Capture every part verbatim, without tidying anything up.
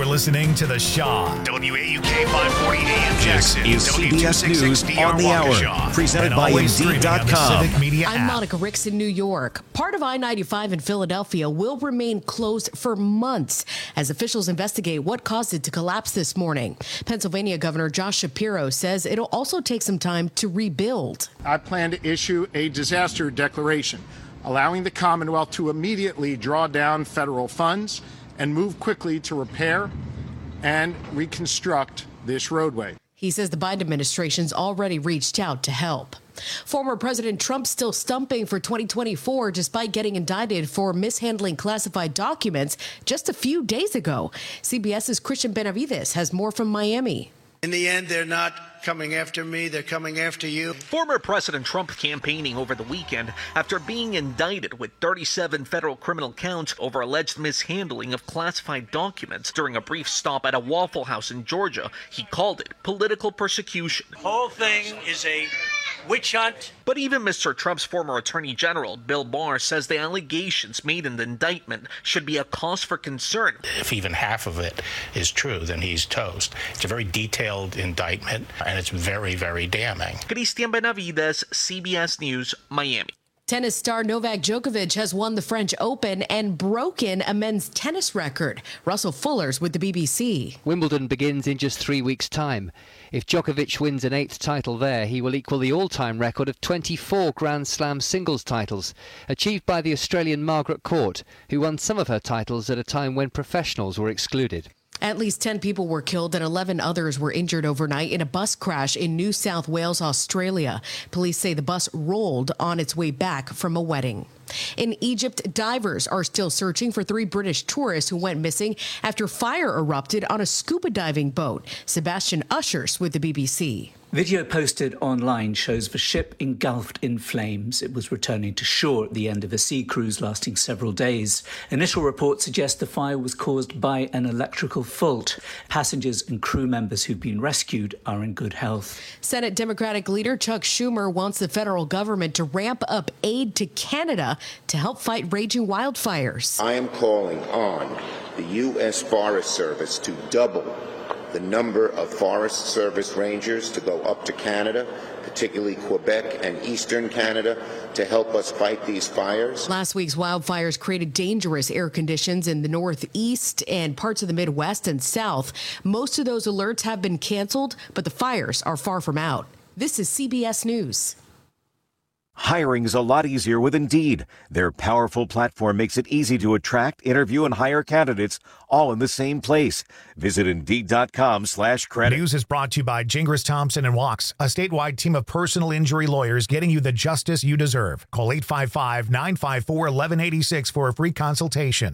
You're listening to The Shaw. W A U K five forty A M Jackson. This is C B S News on the Hour. Presented by Indeed dot com. I'm Monica Ricks in New York. Part of I ninety-five in Philadelphia will remain closed for months as officials investigate what caused it to collapse this morning. Pennsylvania Governor Josh Shapiro says it'll also take some time to rebuild. I plan to issue a disaster declaration, allowing the Commonwealth to immediately draw down federal funds and move quickly to repair and reconstruct this roadway. He says the Biden administration's already reached out to help. Former President Trump still stumping for twenty twenty-four despite getting indicted for mishandling classified documents just a few days ago. CBS's Christian Benavides has more from Miami. In the end, they're not coming after me, they're coming after you. Former President Trump campaigning over the weekend after being indicted with thirty-seven federal criminal counts over alleged mishandling of classified documents during a brief stop at a Waffle House in Georgia. He called it political persecution. The whole thing is a witch hunt. But even Mister Trump's former Attorney General, Bill Barr, says the allegations made in the indictment should be a cause for concern. If even half of it is true, then he's toast. It's a very detailed indictment, and it's very, very damning. Christian Benavides, C B S News, Miami. Tennis star Novak Djokovic has won the French Open and broken a men's tennis record. Russell Fuller's with the B B C. Wimbledon begins in just three weeks' time. If Djokovic wins an eighth title there, he will equal the all-time record of twenty-four Grand Slam singles titles, achieved by the Australian Margaret Court, who won some of her titles at a time when professionals were excluded. At least ten people were killed and eleven others were injured overnight in a bus crash in New South Wales, Australia. Police say the bus rolled on its way back from a wedding. In Egypt, divers are still searching for three British tourists who went missing after fire erupted on a scuba diving boat. Sebastian Ushers with the B B C. Video posted online shows the ship engulfed in flames. It was returning to shore at the end of a sea cruise lasting several days. Initial reports suggest the fire was caused by an electrical fault. Passengers and crew members who've been rescued are in good health. Senate Democratic leader Chuck Schumer wants the federal government to ramp up aid to Canada to help fight raging wildfires. I am calling on the U S Forest Service to double the number of Forest Service rangers to go up to Canada, particularly Quebec and Eastern Canada, to help us fight these fires. Last week's wildfires created dangerous air conditions in the Northeast and parts of the Midwest and South. Most of those alerts have been canceled, but the fires are far from out. This is C B S News. Hiring is a lot easier with Indeed. Their powerful platform makes it easy to attract, interview, and hire candidates all in the same place. Visit Indeed.com slash credit. News is brought to you by Gingras Thompson and Walks, a statewide team of personal injury lawyers getting you the justice you deserve. Call eight five five, nine five four, one one eight six for a free consultation.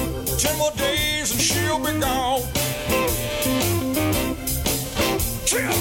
Ten more days and she'll be gone. Ten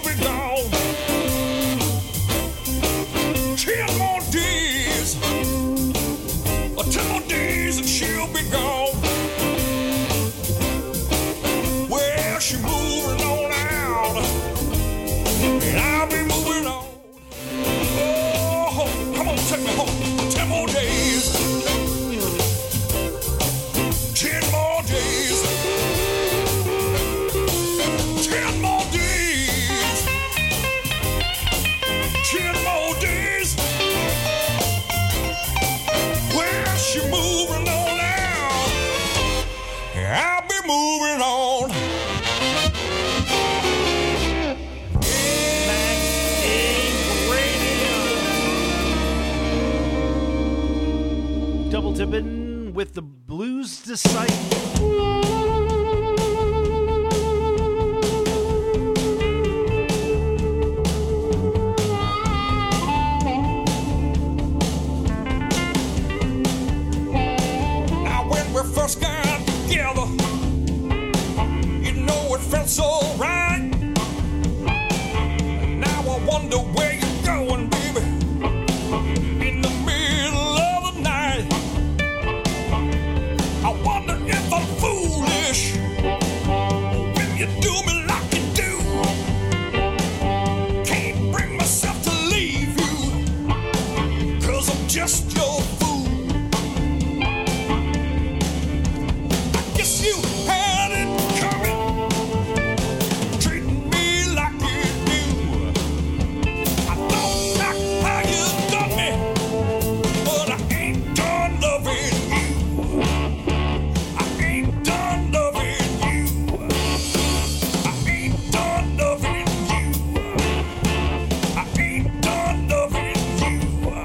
be gone. Ten more days, or ten more days and she'll be gone. Well, she's moving on out, and I'll be moving on. Oh, come on, take me home. Ten more days. Ten more days. Ten more days. Ten more days. Well, she's moving on out. I'll be moving on. Double tipping with the Blues Disciple. Now when we first got together, you know it felt so right. Now I wonder where you're going, baby. In the middle of the night, I wonder if I'm foolish when you do me like you do. Can't bring myself to leave you, 'cause I'm just your fool. I guess you had it coming, treating me like you do. I don't like how you done me, but I ain't done loving you. I ain't done loving you. I ain't done loving you. I ain't done loving you.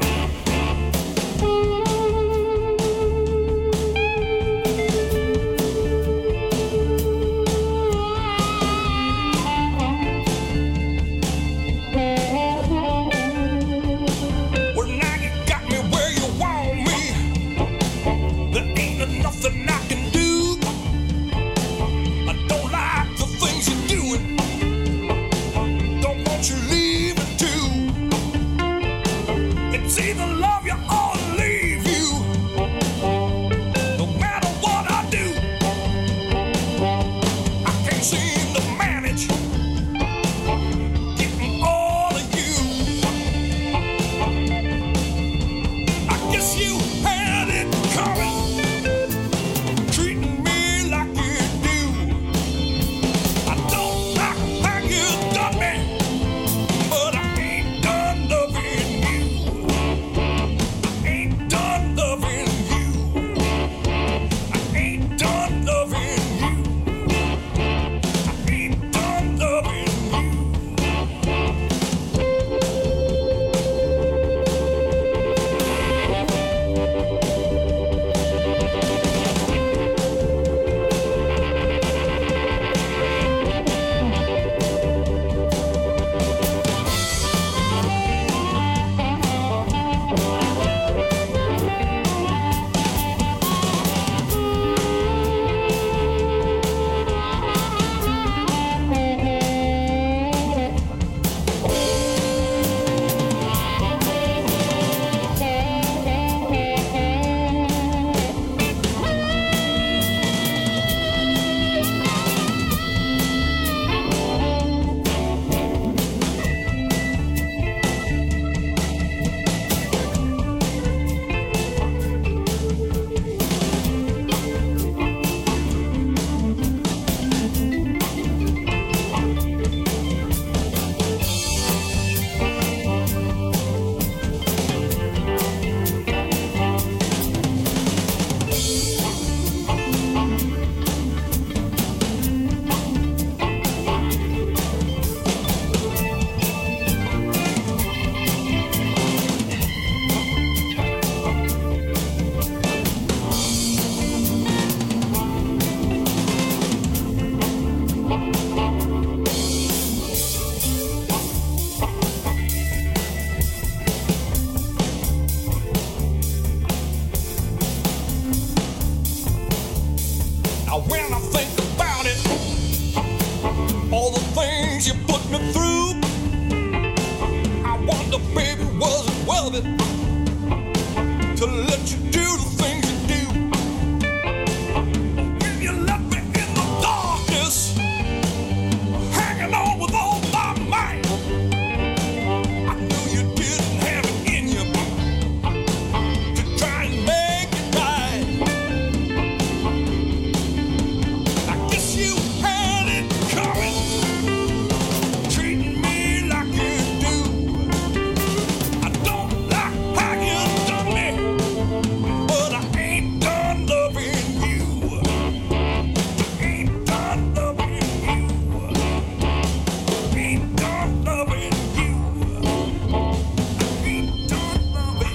Well, now you got me where you want me. There ain't nothing I can do. I don't like the things you're doing. Don't want you leaving too. It's either love you or leave you. No matter what I do, I can't seem to manage getting all of you. I guess you had it coming, treating me like you do. I don't like how you done me, but I ain't done loving you. of it to let you do the things you do. When you left me in the darkness, hanging on with all my might, I knew you didn't have it in you to try and make it right. I guess you had it coming, treating me like you do. I don't like how you done me, but I ain't done loving you. Ain't done loving you. Ain't done loving you. Ain't done loving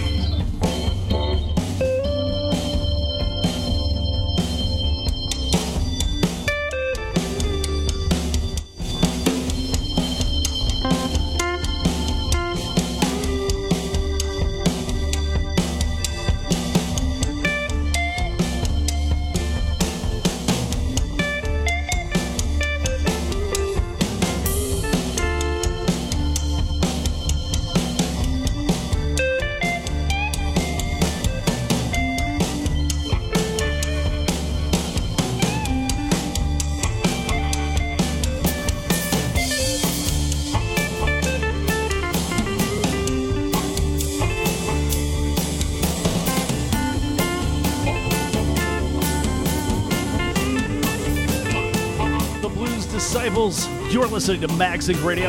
The Blues Disciples. You're listening to Maxing Radio.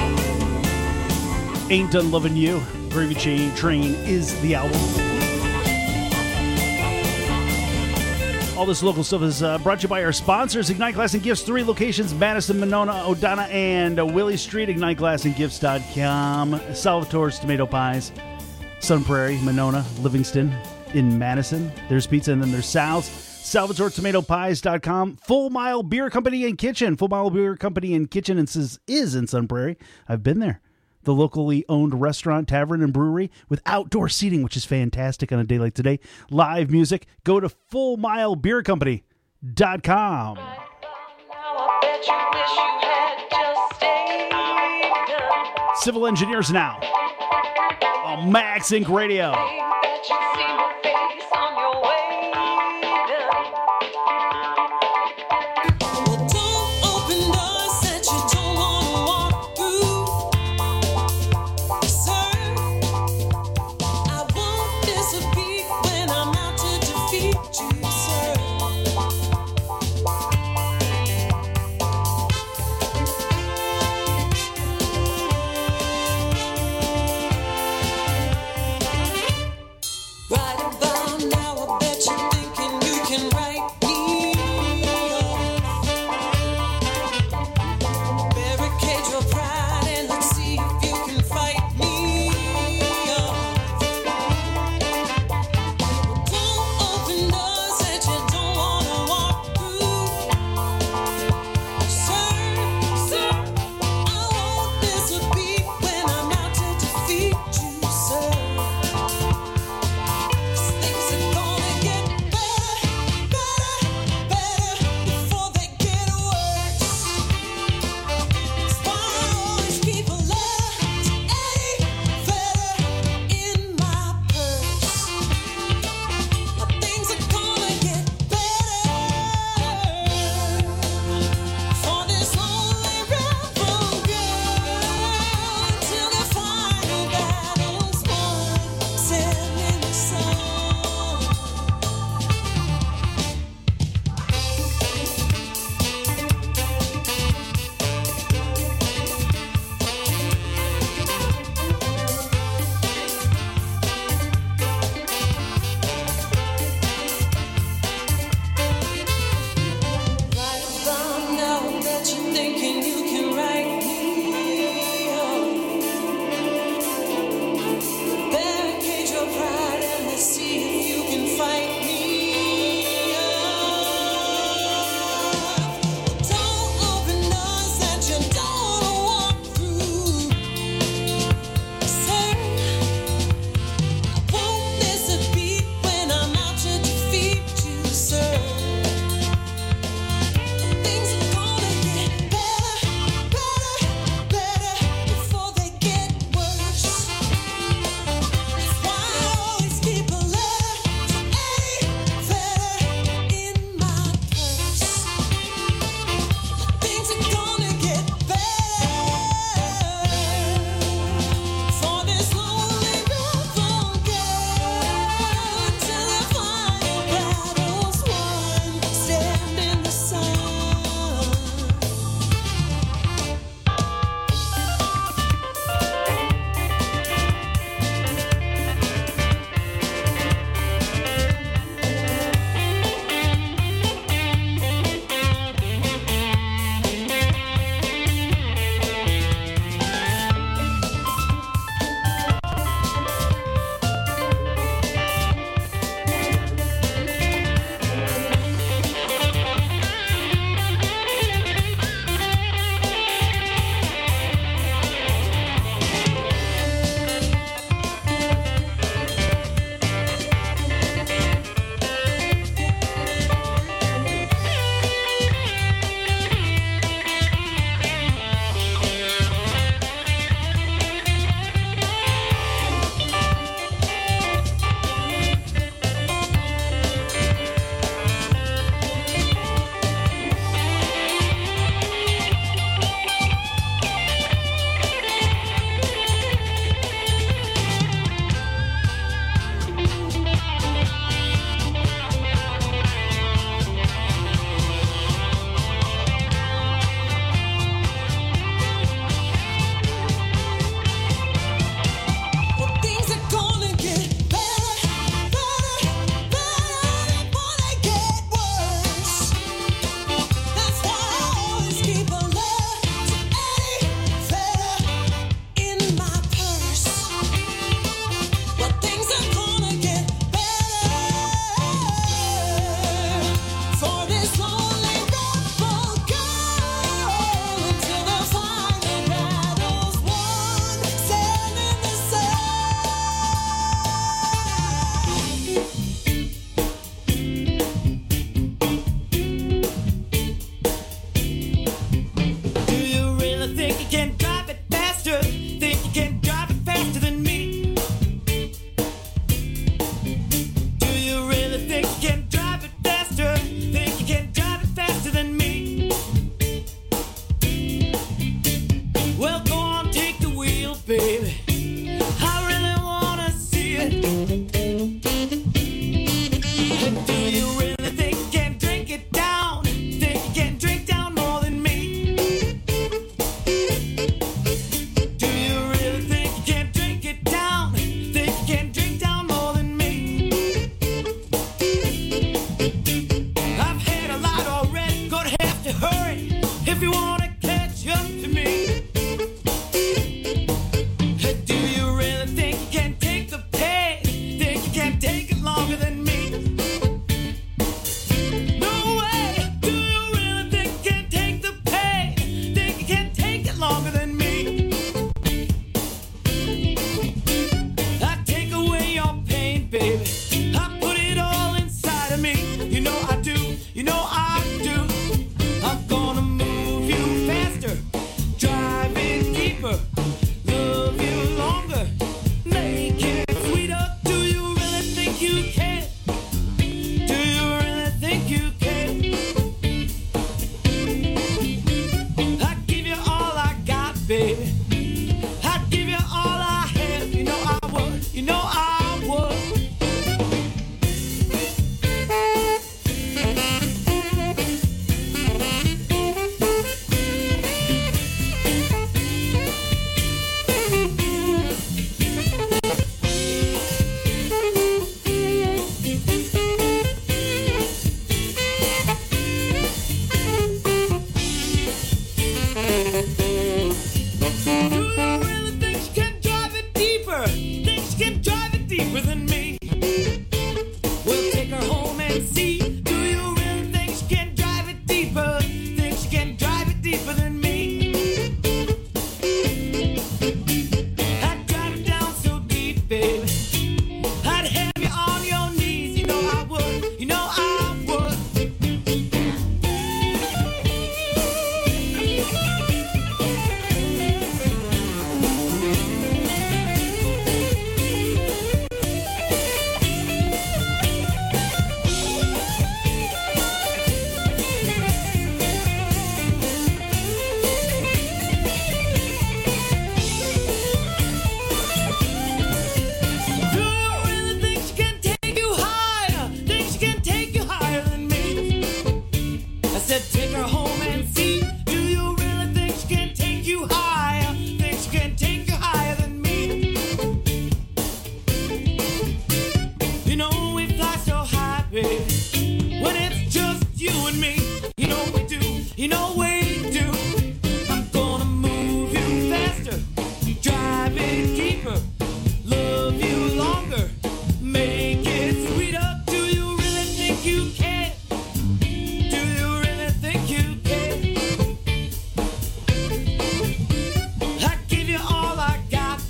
Ain't Done Loving You. Gravy Chain Train is the album. All this local stuff is uh, brought to you by our sponsors, Ignite Glass and Gifts, three locations, Madison, Monona, Odonna, and uh, Willie Street, ignite glass and gifts dot com, Salvatore's Tomato Pies, Sun Prairie, Monona, Livingston, in Madison. There's pizza, and then there's Sal's, Salvatore Tomato Pies dot com, Full Mile Beer Company and Kitchen. Full Mile Beer Company and Kitchen is, is in Sun Prairie. I've been there. The locally owned restaurant, tavern, and brewery with outdoor seating, which is fantastic on a day like today. Live music. Go to full mile beer company dot com. Civil Engineers Now on Max Inc Radio.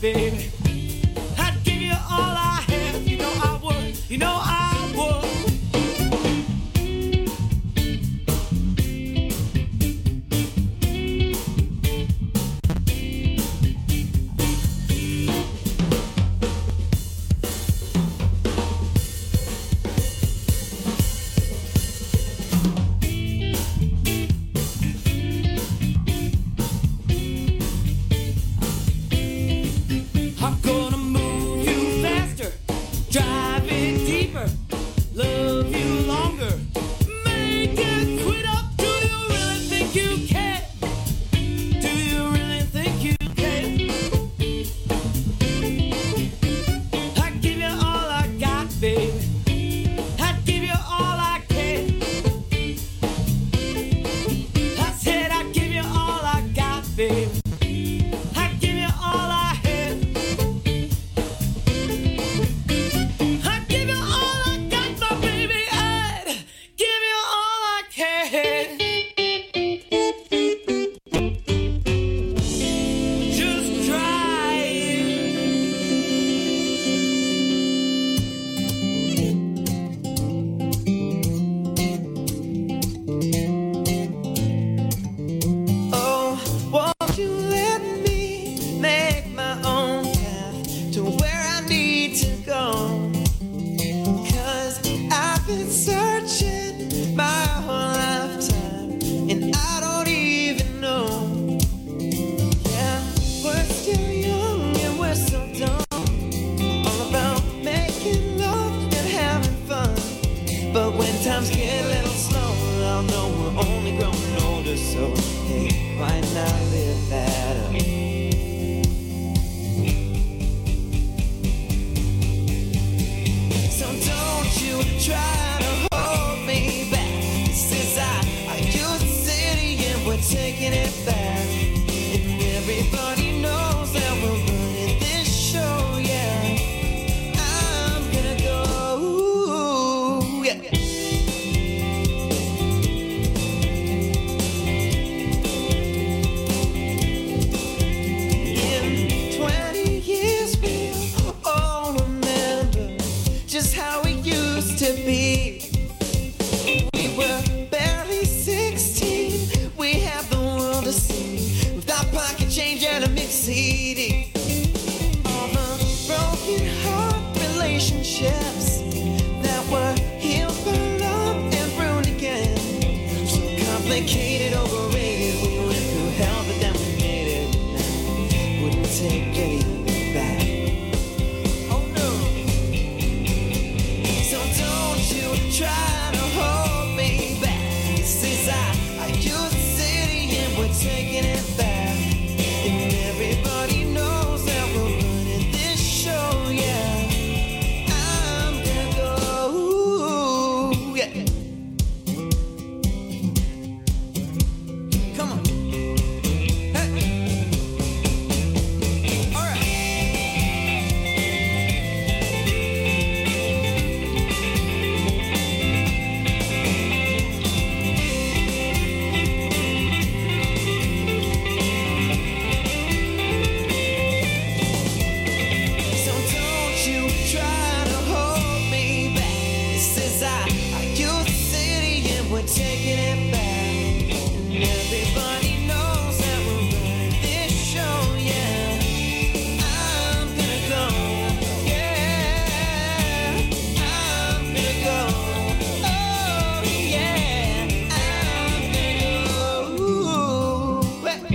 baby. I'd give you all I have. You know I would. You know I would. I'm gonna move you faster, drive it deeper, love you longer, make it quit up. Do you really think you can? Do you really think you can? I give you all I got, baby. I give you all I can. I said I give you all I got, baby. I give you all I had. I give you all I got, my baby. I'd give you all I can. Just try Oh, won't you let me make my own path to where I need to go? 'Cause I've been searching my whole lifetime and I don't even know. Yeah, we're still young and we're so dumb, all about making love and having fun. But when times get a little slower, I'll know we're only growing older. So hey, why not live that up? So don't you try to hold me back. This is I, I use the city and we're taking it back. And everybody knows that we're running this show, yeah. I'm gonna go, yeah. In twenty years we'll all remember just how it used to be. We were barely sixteen, we had the world to see, with our pocket change and a mixed C D. All the broken heart relationships that were healed by love and ruined again. So complicated, overrated, we went through hell but then we made it. Now, wouldn't take anything back. Oh no. So don't you try to hold me back. This is I, I use the city and we're taking it back. And everybody knows that we're running this show, yeah. I'm gonna go, yeah. Come on. Hey. All right. So don't you try to hold me back. This is I, I use the city and we're taking it back. And everybody knows that we're running this show, yeah. I'm gonna go, yeah. I'm gonna go, oh yeah. I'm gonna go.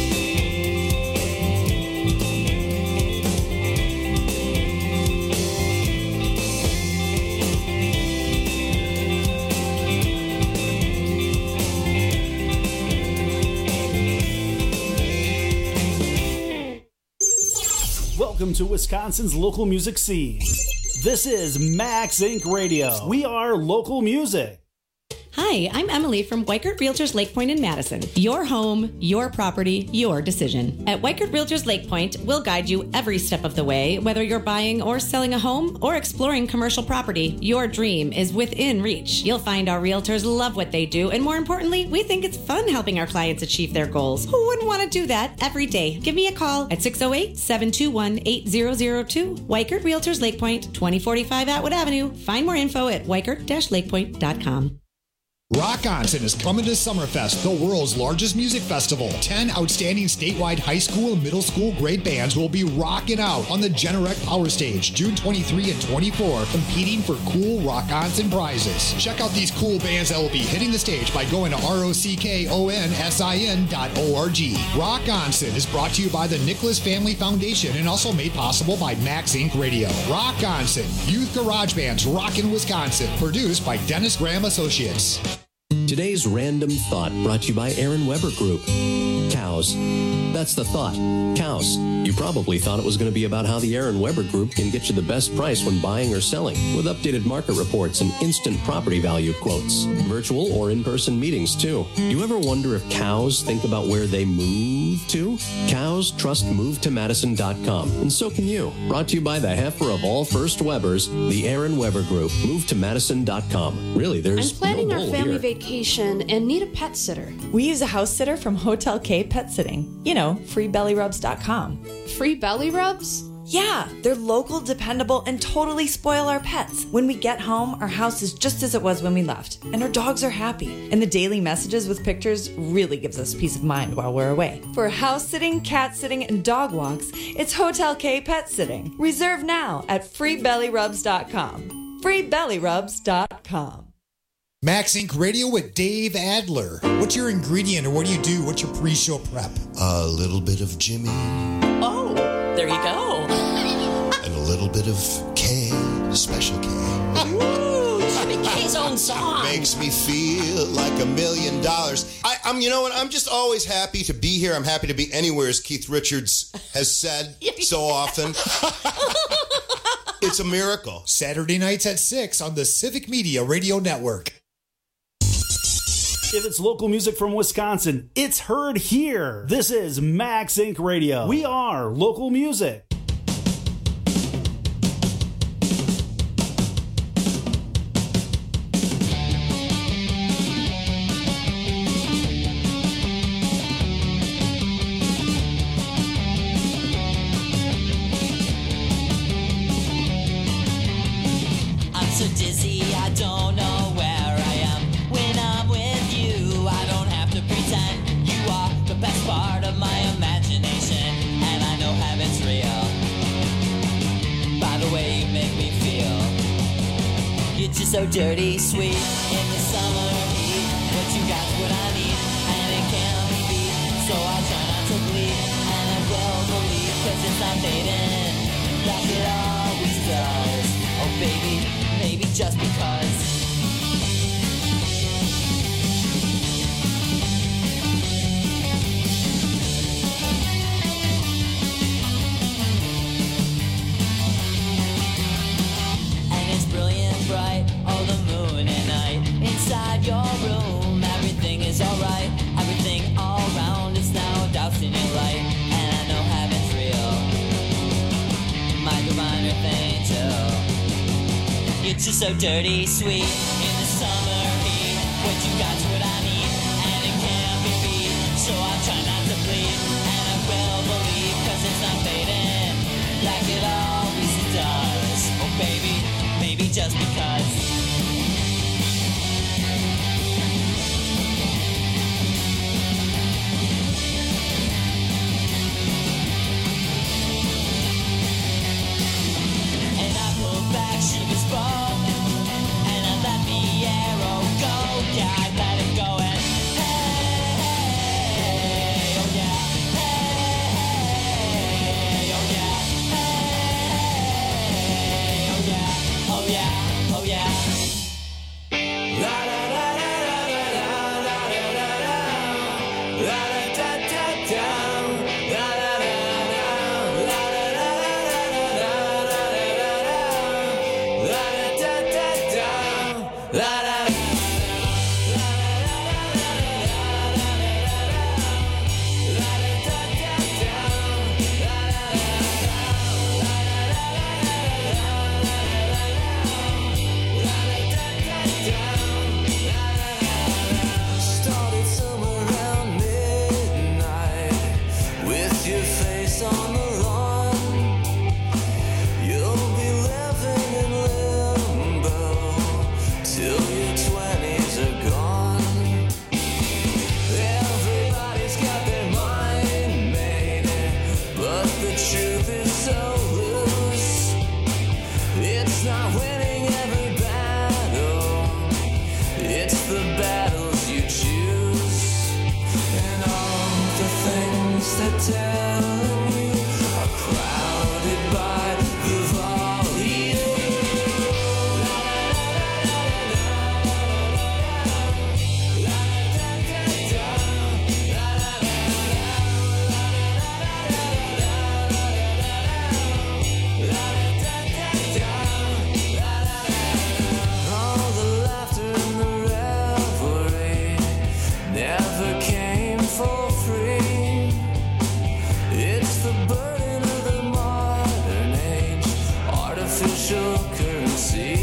Welcome to Wisconsin's local music scene. This is Max Inc Radio. We are local music. Hi, I'm Emily from Weichert Realtors Lake Point in Madison. Your home, your property, your decision. At Weichert Realtors Lake Point, we'll guide you every step of the way, whether you're buying or selling a home or exploring commercial property. Your dream is within reach. You'll find our realtors love what they do, and more importantly, we think it's fun helping our clients achieve their goals. Who wouldn't want to do that every day? Give me a call at six oh eight, seven two one, eight zero zero two. Weichert Realtors Lake Point, twenty forty-five Atwood Avenue. Find more info at weichert dash lake point dot com. Rock Onsen is coming to Summerfest, the world's largest music festival. Ten outstanding statewide high school and middle school grade bands will be rocking out on the Generac Power Stage June twenty-third and twenty-fourth, competing for cool Rock Onsen prizes. Check out these cool bands that will be hitting the stage by going to rockonsin dot org. Rock Onsen is brought to you by the Nicholas Family Foundation and also made possible by Max Incorporated. Radio. Rock Onsen, youth garage bands rockin' Wisconsin, produced by Dennis Graham Associates. Today's Random Thought brought to you by Aaron Weber Group. Cows. That's the thought. Cows. You probably thought it was going to be about how the Aaron Weber Group can get you the best price when buying or selling, with updated market reports and instant property value quotes. Virtual or in-person meetings, too. Do you ever wonder if cows think about where they move to? Cows trust move to madison dot com, and so can you. Brought to you by the heifer of all first Webers, the Aaron Weber Group. move to madison dot com. Really, there's I'm planning no our bull family here. vacation and need a pet sitter. We use a house sitter from Hotel K Pet Sitting. You know, free belly rubs dot com. Free belly rubs? Yeah, they're local, dependable, and totally spoil our pets. When we get home, our house is just as it was when we left, and our dogs are happy. And the daily messages with pictures really gives us peace of mind while we're away. For house sitting, cat sitting, and dog walks, it's Hotel K Pet Sitting. Reserve now at free belly rubs dot com. free belly rubs dot com. Max Incorporated Radio with Dave Adler. What's your ingredient, or what do you do? What's your pre-show prep? A little bit of Jimmy. Oh, there you go. And a little bit of K, Special K. Ooh, Jimmy K's own song. Makes me feel like a million dollars. I, I'm, you know what? I'm just always happy to be here. I'm happy to be anywhere, as Keith Richards has said so often. It's a miracle. Saturday nights at six on the Civic Media Radio Network. If it's local music from Wisconsin, it's heard here. This is Max Incorporated. Radio. We are local music. I'm so dizzy, I don't know where I am. When I'm with you, I don't have to pretend. You are the best part of my imagination, and I know heaven's real. By the way you make me feel, you're just so dirty sweet in the summer heat. What you got's what I need, and it can't be beat. So I'll try not to bleed, and I will believe, cause it's not fading like it always does. Oh baby, maybe just because. And it's brilliant bright, all the moon and night. Inside your room, everything is alright. Everything all around is now doused in your light. And I know heaven's real, my divine angel. You're just so dirty sweet in the summer heat. What you got's what I need, and it can't be beat. So I'll try not to bleed, and I will believe, cause it's not fading like it always does. Oh baby, maybe just because. And I pulled back, she was wrong, and I let me truth is so loose. It's not winning every battle, it's the battles you choose. And all the things that tell you are crowded by the volume. All the laughter and the revelry never came for free. It's the burden of the modern age, artificial currency.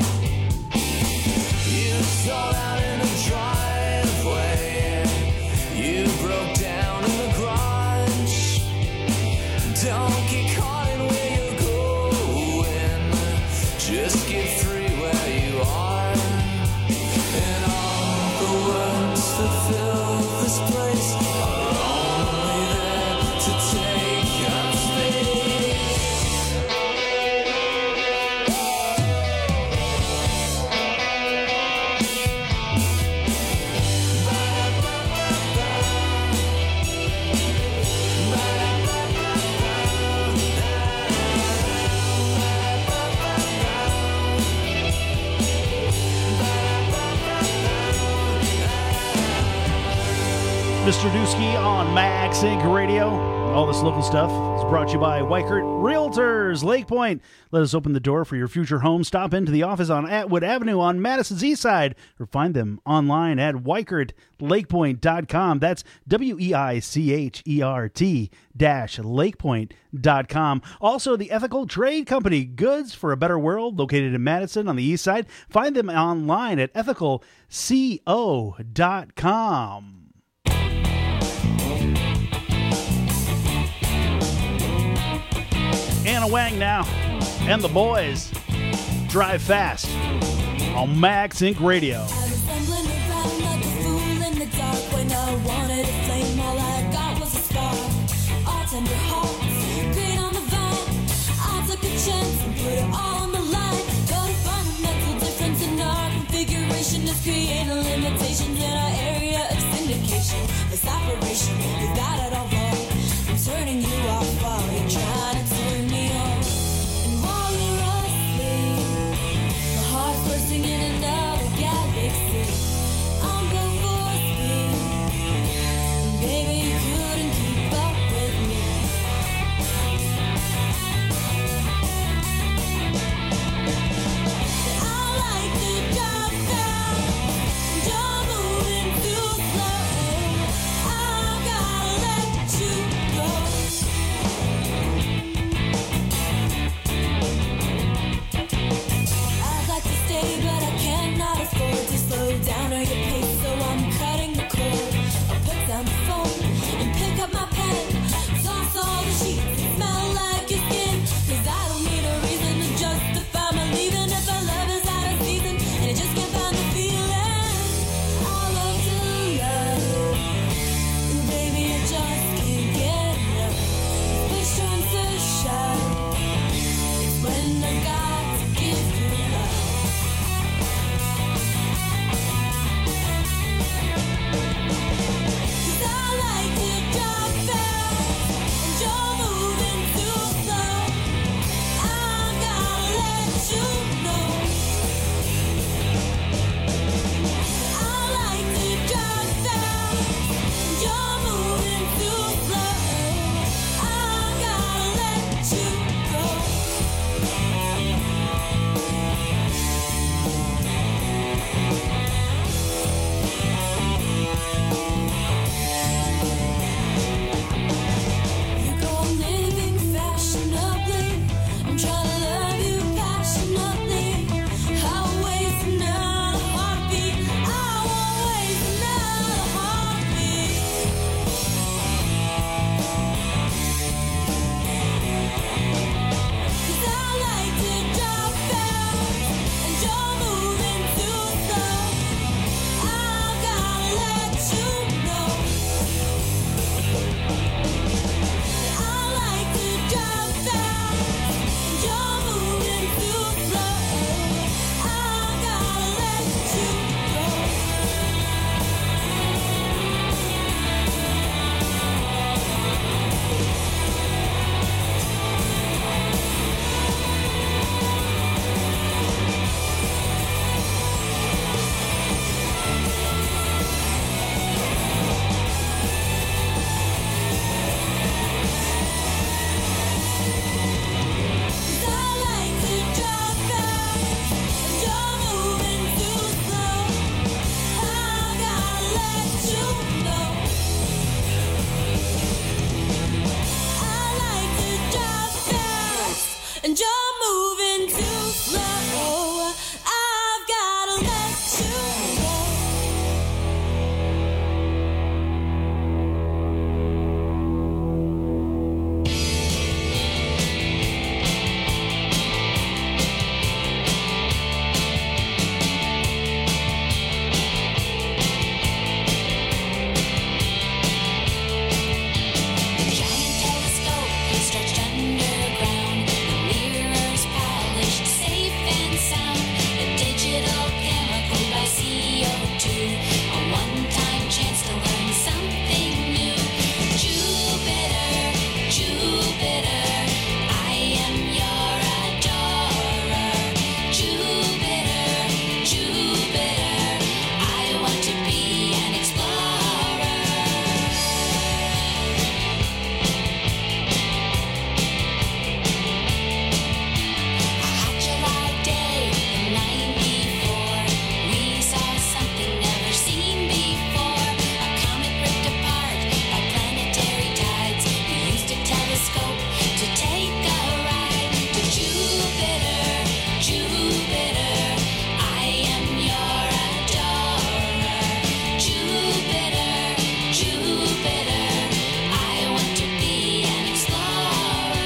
You sold out in a driveway, you broke down in the garage. Don't get caught in where you're going, just get free where you are. And all the words that fill this place are only there to take up space. Mister Dusky on Max Inc Radio. All this local stuff is brought to you by Weichert Realtors, Lake Point. Let us open the door for your future home. Stop into the office on Atwood Avenue on Madison's East Side, or find them online at weichert lake point dot com. That's W E I C H E R T dash lakepoint dot com. Also, the Ethical Trade Company, goods for a better world, located in Madison on the East Side. Find them online at ethical co dot com. Anna Wang now, and the boys drive fast on Max Inc Radio. I was stumbling around like a fool in the dark when I wanted a flame. All I got was a spark. Our tender hearts, green on the vine. I took a chance and put it all on the line. Gotta find a mental difference in our configuration. Is creating limitations in our area of syndication. This operation, you got it all wrong. I'm turning you off while you're trying to turn me on. And while you're asleep, my heart's bursting in another galaxy. and you're moving too slow. I've gotta let you go. Giant telescope stretched underground, the mirrors polished, safe and sound. A digital camera cooled by C O two, a one-time chance to learn something new. Jupiter, Jupiter, I am your adorer. Jupiter, Jupiter, I want to be an explorer. A hot July day in ninety-four, we saw something never seen before. A comet ripped apart by planetary tides. We used a telescope to take a ride to Jupiter, Jupiter, I am your adorer. Jupiter, Jupiter, I want to be an explorer.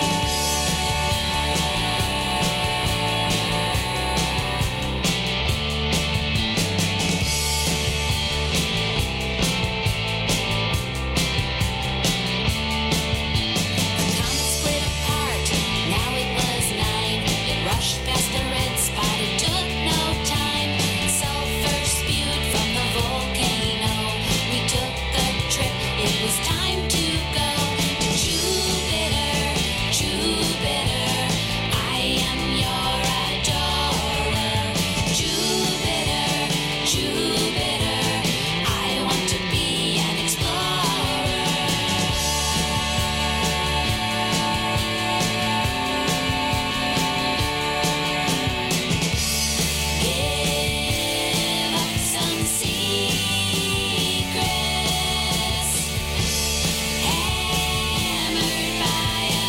Comet split apart, now it was nine. It rushed past the red spot, it took no time. Sulfur spewed from the volcano. We took a trip, it was time to go to Jupiter, Jupiter, I am your adorer. Jupiter, Jupiter, I want to be an explorer. Give up some secrets, hammered by a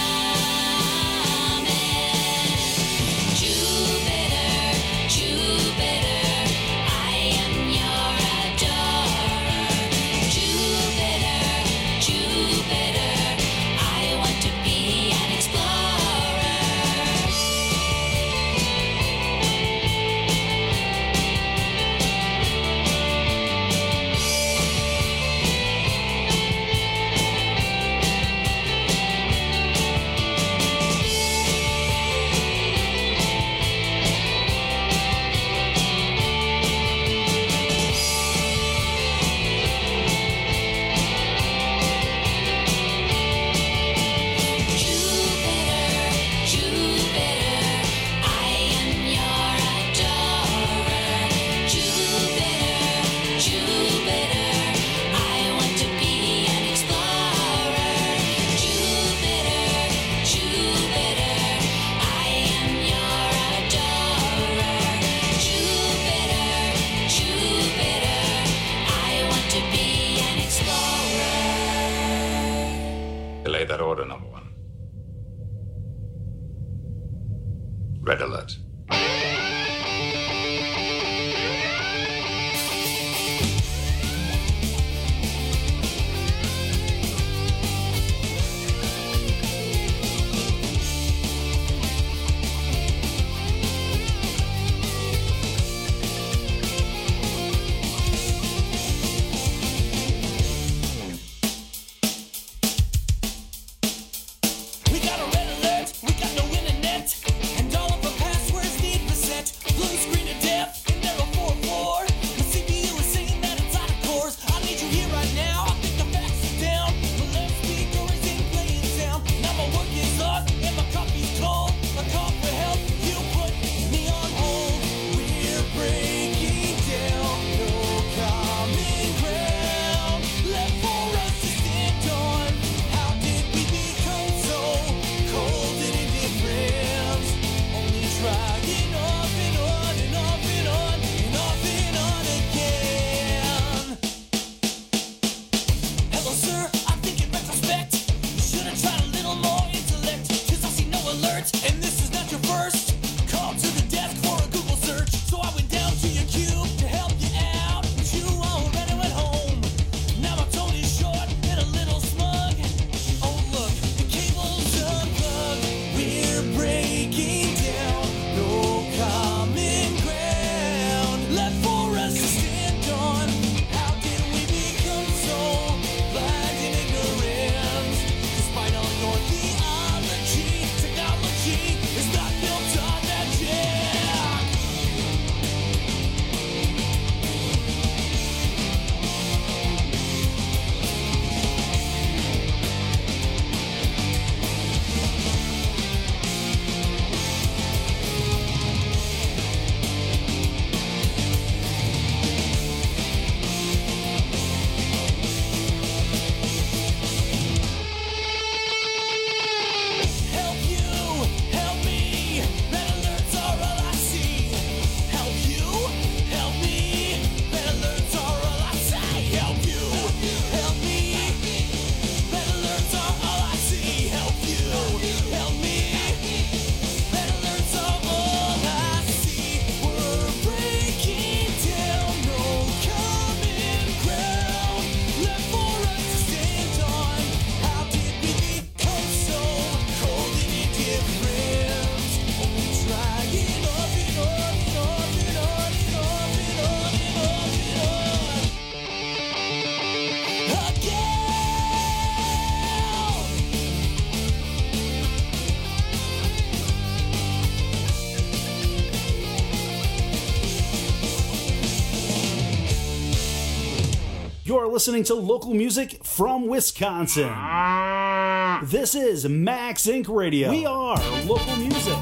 comet. Jupiter, Jupiter, I am your adorer. Jupiter, Jupiter, I want to be an explorer. Jupiter, Jupiter, I am your adorer. Jupiter, Jupiter, I want to be an explorer. Jupiter, Jupiter, I am your adorer. Jupiter, Jupiter, I want to be an explorer. Delay that order, number one. Red alert. We got a red alert, we got no internet, and all of our passwords You're listening to local music from Wisconsin. This is Max Incorporated. Radio. We are local music.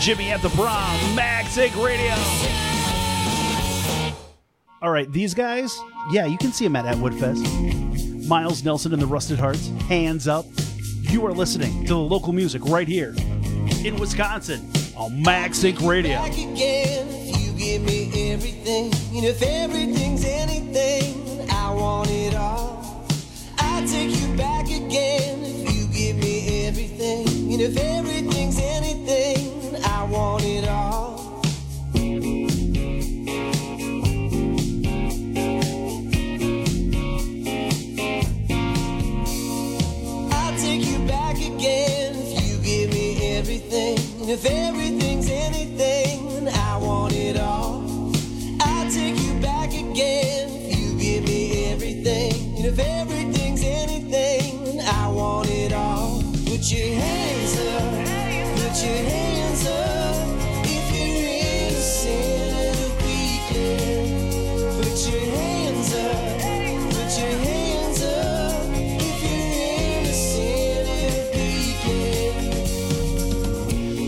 Jimmy at the Prom, Magic Radio. All right, these guys, yeah, you can see them at Atwood Fest. Miles Nelson and the Rusted Hearts, Hands Up. You are listening to the local music right here in Wisconsin on Magic Radio. Back again, if you give me everything, and if everything's anything, I want it all. I take you back again, if you give me everything, and if everything's anything, I want it all. I'll take you back again, if you give me everything, and if everything's anything, I want it all. I'll take you back again, if you give me everything, and if everything's anything, I want it all. Put your hands up, put your hands up, if you're innocent, it'll be clear. Put your hands up, put your hands up, if you're innocent, it'll be clear.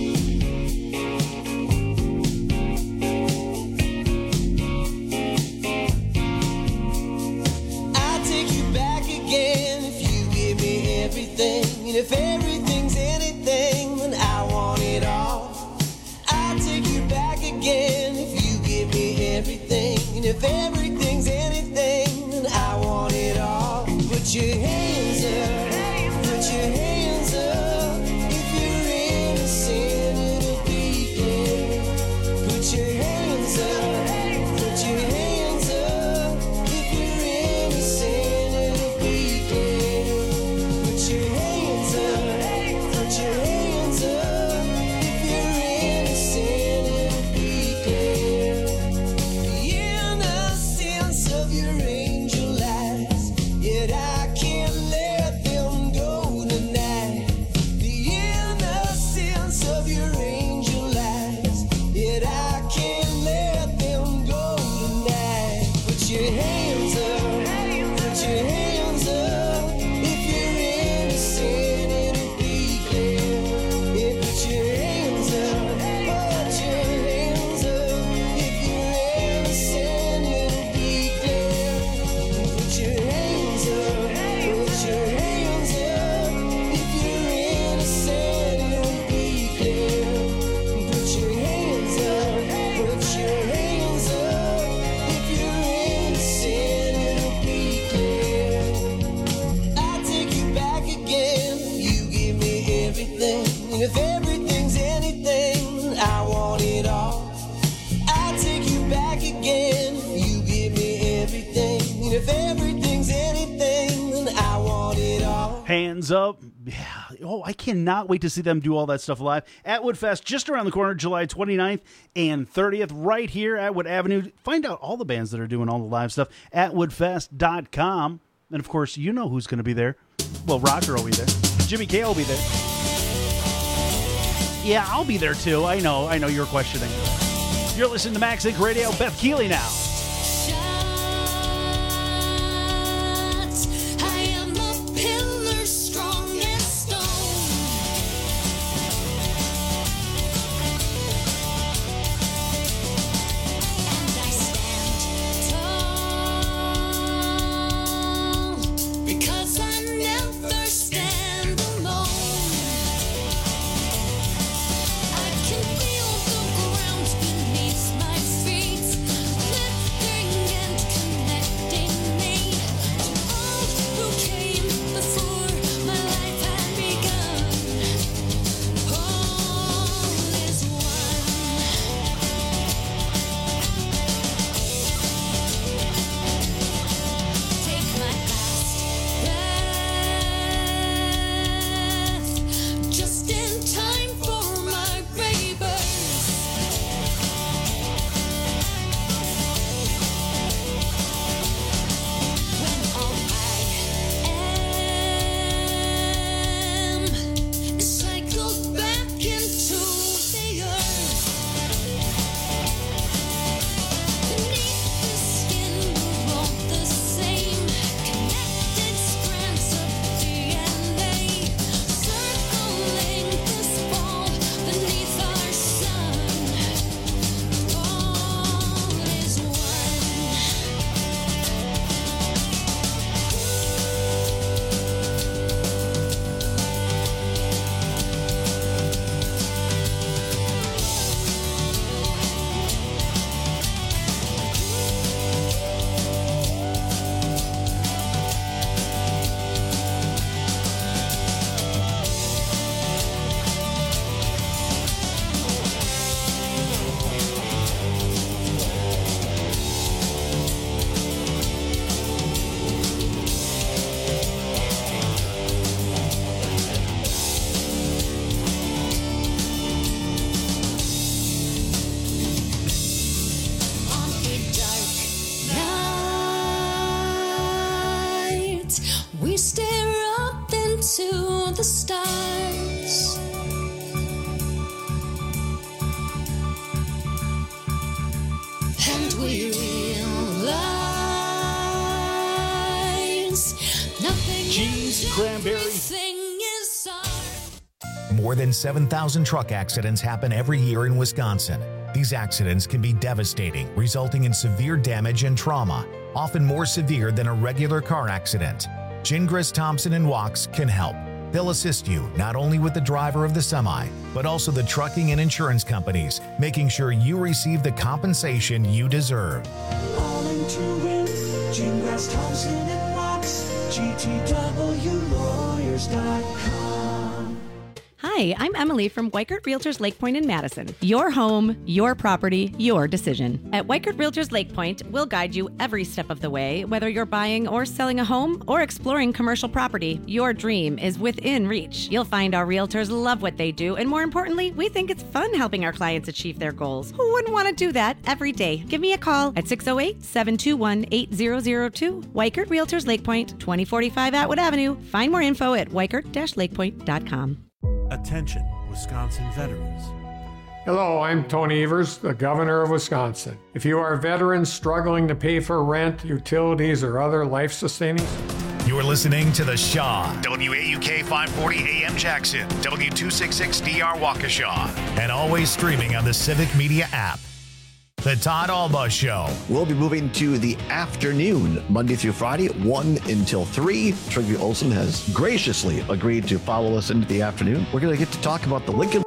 I'll take you back again if you give me everything. And if everything's anything, then I want it all. I'll take you back again if you give me everything. And if everything's anything, then I want it all. Put your hands up, put your hands up. If you're innocent, it'll be clear. Put your hands up, put your hands up. If you're innocent, it'll be clear. Put your hands up, put your hands up. If you're innocent, it'll be clear. The innocence of your angel eyes, yet I can't let them go tonight. The innocence of your angel eyes, yet I can't let them go tonight. Put your hands up, put your hands up. If you're innocent, it'll be clear. Yeah, put your hands up, put your hands up. If you're innocent, it'll be clear. Put your hands up, put your hands up. If you're innocent, it'll be clear. Put your hands up, put your hands up. If you're innocent, it'll be clear. I'll take you back again. You give me everything. And if everything's anything, I want it all. I'll take you back again. You give me everything. And if everything's anything, then I want it all. Hands Up. Yeah. Oh, I cannot wait to see them do all that stuff live. Atwood Fest, just around the corner, July twenty-ninth and thirtieth, right here at Atwood Avenue. Find out all the bands that are doing all the live stuff at atwood fest dot com. And, of course, you know who's going to be there. Well, Rocker will be there. Jimmy K will be there. Yeah, I'll be there, too. I know. I know you're questioning. You're listening to Max Inc Radio. Beth Keeley now. I am a pillar strong as stone. And I stand tall because I never stand alone. I can feel the ground beneath my feet. night, we stare up into the stars. And we realize nothing Cheese, and cranberry. everything is ours. More than seven thousand truck accidents happen every year in Wisconsin. These accidents can be devastating, resulting in severe damage and trauma, often more severe than a regular car accident. Gingras, Thompson and Wachs can help. They'll assist you not only with the driver of the semi, but also the trucking and insurance companies, making sure you receive the compensation you deserve. All in to win, Gingras, Thompson and Wachs, G T W lawyers dot com. Hi, I'm Emily from Weichert Realtors Lake Point in Madison. Your home, your property, your decision. At Weichert Realtors Lake Point, we'll guide you every step of the way, whether you're buying or selling a home or exploring commercial property. Your dream is within reach. You'll find our realtors love what they do, and more importantly, we think it's fun helping our clients achieve their goals. Who wouldn't want to do that every day? Give me a call at six oh eight, seven two one, eight zero zero two. Weichert Realtors Lake Point, twenty forty-five Atwood Avenue. Find more info at weichert dash lake point dot com. Attention, Wisconsin veterans. Hello, I'm Tony Evers, the Governor of Wisconsin. If you are a veteran struggling to pay for rent, utilities, or other life-sustaining... You're listening to The Shaw, W A U K five forty A M Jackson, W two sixty-six D R Waukesha, and always streaming on the Civic Media app. The Todd Alba Show. We'll be moving to the afternoon, Monday through Friday, one until three. Trygve Olsen has graciously agreed to follow us into the afternoon. We're going to get to talk about the Lincoln